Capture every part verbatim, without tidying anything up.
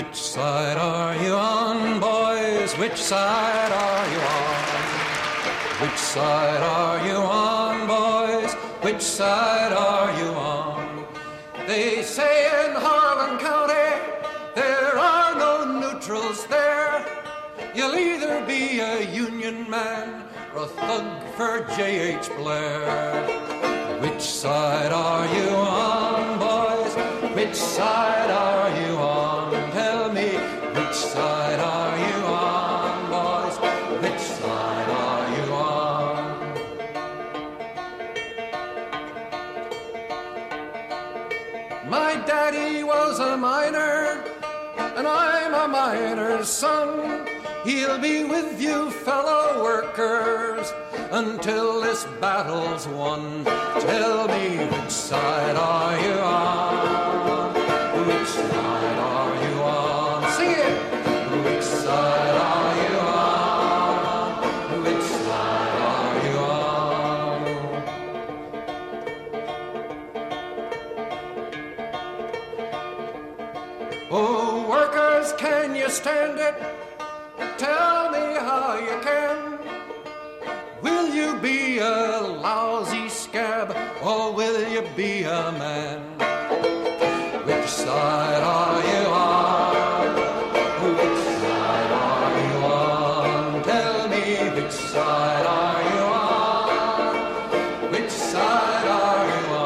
Which side are you on, boys? Which side are you on? Which side are you on, boys? Which side are you on? They say in Harlan County there are no neutrals there. You'll either be a Union man or a thug for J H Blair. Which side are you on, boys? Which side are you on? Tell me, which side are you on, boys? Which side are you on? My daddy was a miner, and I'm a miner's son. He'll be with you, fellow workers, until this battle's won. Tell me, which side are you on? Which side are you on? Sing it! Which side are you on? Which side are you on? Oh, workers, can you stand it? Tell me how you can. Will you be a lousy scab, or will you be a man? Which side are you on? Which side are you on? Tell me, which side are you on? Which side are you on?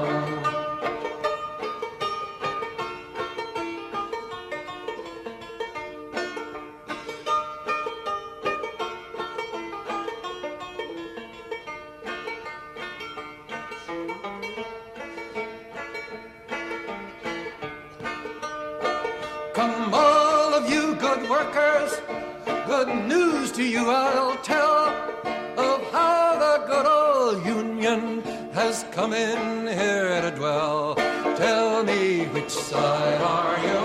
Come, all of you good workers, good news to you I'll tell of how the good old Union has come in here to dwell. Tell me, which side are you